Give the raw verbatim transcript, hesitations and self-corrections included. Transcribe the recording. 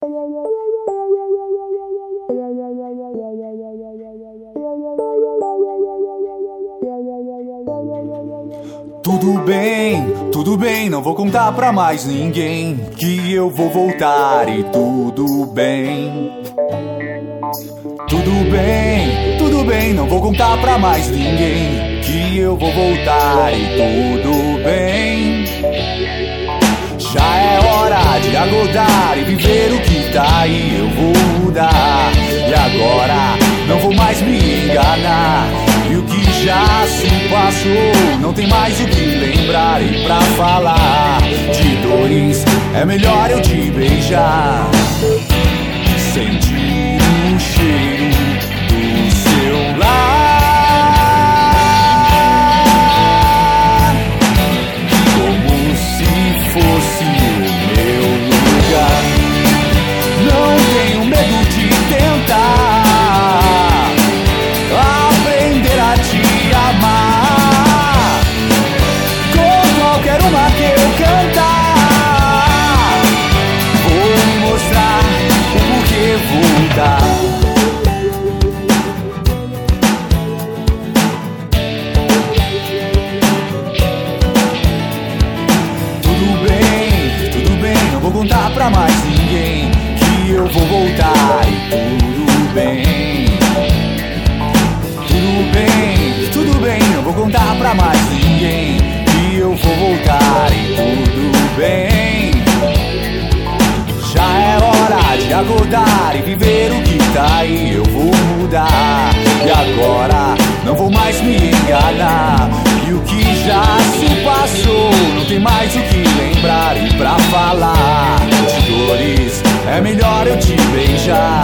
Tudo bem, tudo bem, não vou contar pra mais ninguém que eu vou voltar e tudo bem. Tudo bem, tudo bem, não vou contar pra mais ninguém que eu vou voltar e tudo bem. Já é hora de acordar e viver o que tá aí, eu vou mudar. E agora não vou mais me enganar. E o que já se passou não tem mais o que lembrar. E pra falar de dores é melhor eu te beijar, sentir o cheiro do seu lar, como se fosse o meu lugar. Não tenho medo de tentar aprender a te amar, com qualquer uma que eu cantar. Vou me mostrar o porquê voltar. Tudo bem, tudo bem, não vou contar pra mais ninguém que eu vou voltar e tudo bem. Tudo bem, tudo bem, não vou contar pra mais ninguém que eu vou voltar e tudo bem. Já é hora de acordar e viver o que tá aí, eu vou mudar. E agora não vou mais me enganar. E o que já se passou não tem mais o que lembrar. E pra falar de dores é melhor eu te beijar,